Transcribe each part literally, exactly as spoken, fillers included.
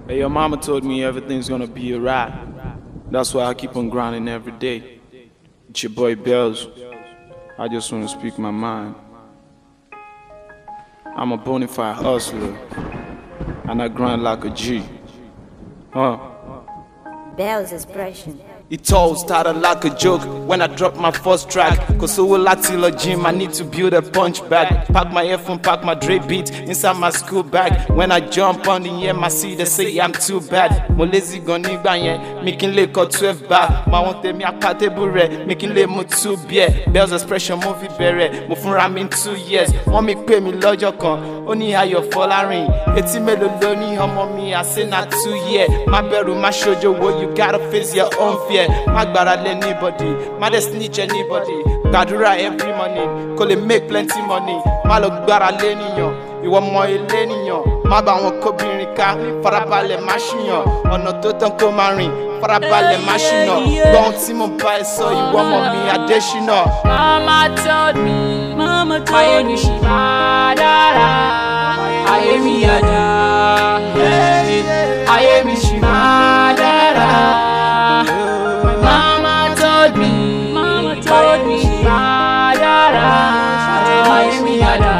Hey, your mama told me everything's gonna be alright. That's why I keep on grinding every day. It's your boy Bells. I just wanna speak my mind. I'm a bona fide hustler, and I grind like a G. Huh? Bells expression. It all started like a joke when I dropped my first track. Cause so will I till a gym, I need to build a punch bag. Pack my earphone, pack my Dre beat inside my school bag. When I jump on the M I C, they say I'm too bad. Mo lazy gon nigba yen, making late cut twelve bar. Ma want me a table red, making late mo two beer. Bells expression movie bere, mo funra mi in two years. Want me pay me lọ́jọ́ kan, only how your following. Eti melo loni ọmọ mi, I say not two year. My beru, my shoujo, what you gotta face your own fear. My gbara le anybody, my dey snitch anybody. Gbàdúrà every morning, kó lè make plenty money. Má lọ gbára lé níyàn, ìwọ mọ ilé níyàn. Má bá wọn kóbìnrin ká, farabalẹ̀ má ṣìyàn. Ọ̀nà tó tán kó máa rìn, farabalẹ̀ má ṣìnà. Gbọ́n tí mo bá ẹ sọ, ìwọ mọ mi Adésínà. Mama told me, Mama told ayé mi ṣì máa dára, ayé mi á dá, ayé mi ṣì máa dára. Mama told me, Mama told me, ṣì máa dára, ayé mi á dá,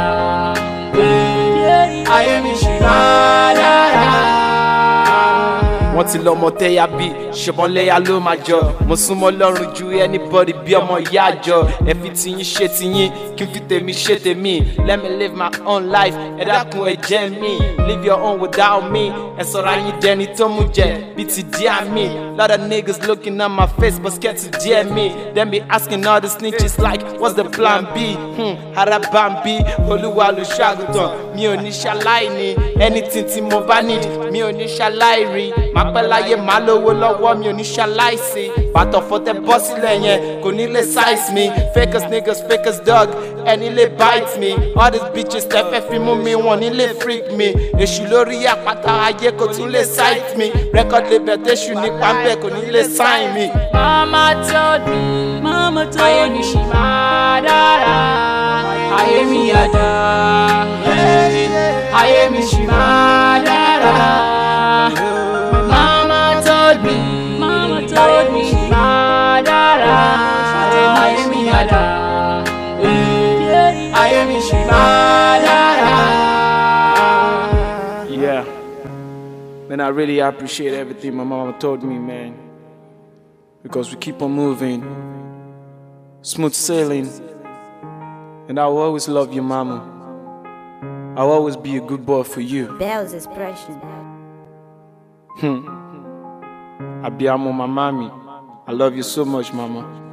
ayé mi ṣì máa dára. Wọ́n ti lọ́mọ tẹ́yà bí ṣùgbọ́n lẹ́yà ló máa jọ. Mo súnmọ́ lọ́rùn ju anybody bí ọmọ ìyá àjọ. Ẹ fi tiyín ṣe tiyín, kí n fi tèmi ṣe tèmi. Let me live my own life, ẹ dákun ẹ jẹ́ mi. Live your own without me. Ẹ sọ̀rọ̀ ayín dẹni tó mú jẹ bí ti díà mi. Lot of niggas looking at my face but scared to dare me. Them be asking all the snitches like, what's the plan B? Hmm, Harabambi, Olúwa olùṣàgùtàn. Mi ò ní ṣaláìní, anything tí mo bá need, mi ò ní ṣaláìrí. Pẹ́ láyé máa lówó lọ́wọ́ mi ò ní ṣaláìsí. Bàtọ̀ fọ́tẹ́ bọ́ sílẹ̀ yẹn kò ní lè size mi. Fakers niggas fakers dog ẹni lè bite me. All these bitches tẹ́ fẹ́ fi mú mi wọ́n ní lè freak me. Èṣù lórí àpáta ayé kò tún lè sight me. Record label tẹ́ṣù nípa bẹ́ẹ̀ kò ní lè sign me. Mama told me, Mama told me, ayé mi ṣì máa dára, ayé mi á dá, ayé mi ṣì máa dára. Mama told me, Mama told me, ṣì máa dára, ayé mi á dá, ayé mi ṣì máa dára. Yeah, man, I really appreciate everything my mama told me, man. Because we keep on moving, smooth sailing, and I will always love you, mama. I will always be a good boy for you. Bells expression. Hmm. Abiyamo, my mommy. I love you so much, mama.